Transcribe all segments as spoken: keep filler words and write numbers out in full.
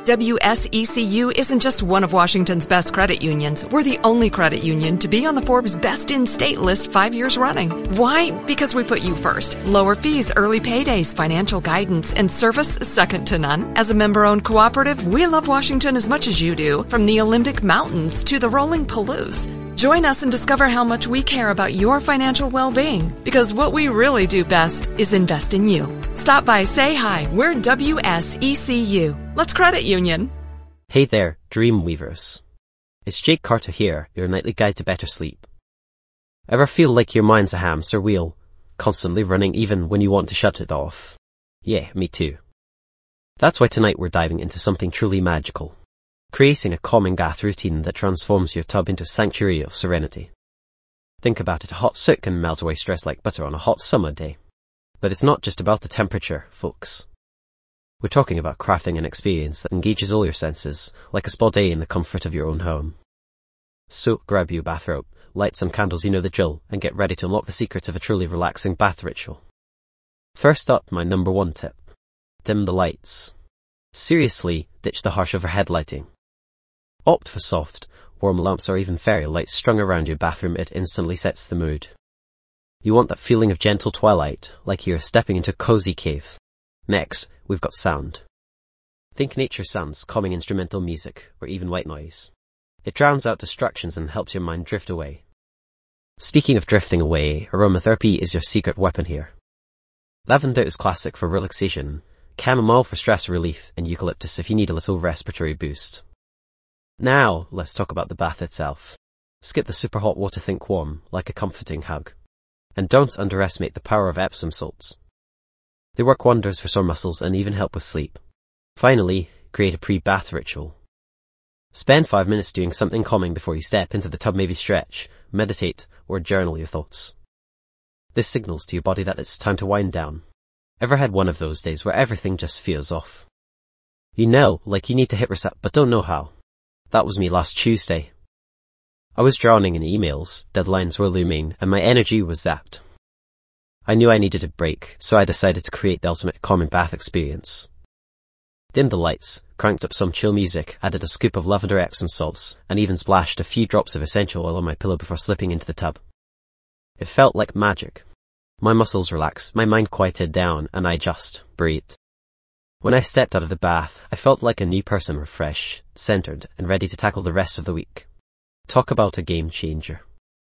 W S E C U isn't just one of Washington's best credit unions. We're the only credit union to be on the Forbes Best in State list five years running. Why? Because we put you first. Lower fees, early paydays, financial guidance, and service second to none. As a member-owned cooperative, we love Washington as much as you do, from the Olympic Mountains to the rolling Palouse. Join us and discover how much we care about your financial well-being, because what we really do best is invest in you. Stop by, say hi. We're W S E C U. Let's credit union. Hey there, dream weavers. It's Jake Carter here, your nightly guide to better sleep. Ever feel like your mind's a hamster wheel, constantly running even when you want to shut it off? Yeah, me too. That's why tonight we're diving into something truly magical. Creating a calming bath routine that transforms your tub into a sanctuary of serenity. Think about it, a hot soak can melt away stress like butter on a hot summer day. But it's not just about the temperature, folks. We're talking about crafting an experience that engages all your senses, like a spa day in the comfort of your own home. So grab your bathrobe, light some candles, you know the drill, and get ready to unlock the secrets of a truly relaxing bath ritual. First up, my number one tip. Dim the lights. Seriously, ditch the harsh overhead lighting. Opt for soft, warm lamps or even fairy lights strung around your bathroom. It instantly sets the mood. You want that feeling of gentle twilight, like you're stepping into a cozy cave. Next, we've got sound. Think nature sounds, calming instrumental music, or even white noise. It drowns out distractions and helps your mind drift away. Speaking of drifting away, aromatherapy is your secret weapon here. Lavender is classic for relaxation, chamomile for stress relief, and eucalyptus if you need a little respiratory boost. Now, let's talk about the bath itself. Skip the super hot water, think warm, like a comforting hug. And don't underestimate the power of Epsom salts. They work wonders for sore muscles and even help with sleep. Finally, create a pre-bath ritual. Spend five minutes doing something calming before you step into the tub, maybe stretch, meditate, or journal your thoughts. This signals to your body that it's time to wind down. Ever had one of those days where everything just feels off? You know, like you need to hit reset but don't know how. That was me last Tuesday. I was drowning in emails, deadlines were looming, and my energy was zapped. I knew I needed a break, so I decided to create the ultimate calming bath experience. Dimmed the lights, cranked up some chill music, added a scoop of lavender Epsom salts, and even splashed a few drops of essential oil on my pillow before slipping into the tub. It felt like magic. My muscles relaxed, my mind quieted down, and I just breathed. When I stepped out of the bath, I felt like a new person, refreshed, centered, and ready to tackle the rest of the week. Talk about a game changer.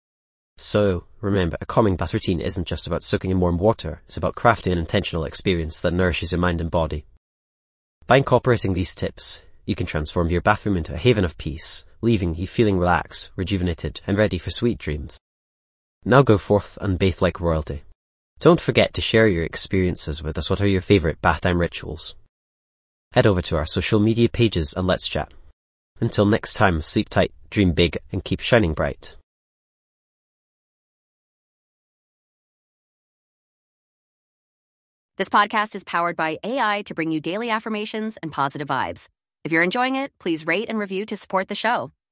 So, remember, a calming bath routine isn't just about soaking in warm water, it's about crafting an intentional experience that nourishes your mind and body. By incorporating these tips, you can transform your bathroom into a haven of peace, leaving you feeling relaxed, rejuvenated, and ready for sweet dreams. Now go forth and bathe like royalty. Don't forget to share your experiences with us. What are your favorite bath time rituals? Head over to our social media pages and let's chat. Until next time, sleep tight, dream big, and keep shining bright. This podcast is powered by A I to bring you daily affirmations and positive vibes. If you're enjoying it, please rate and review to support the show.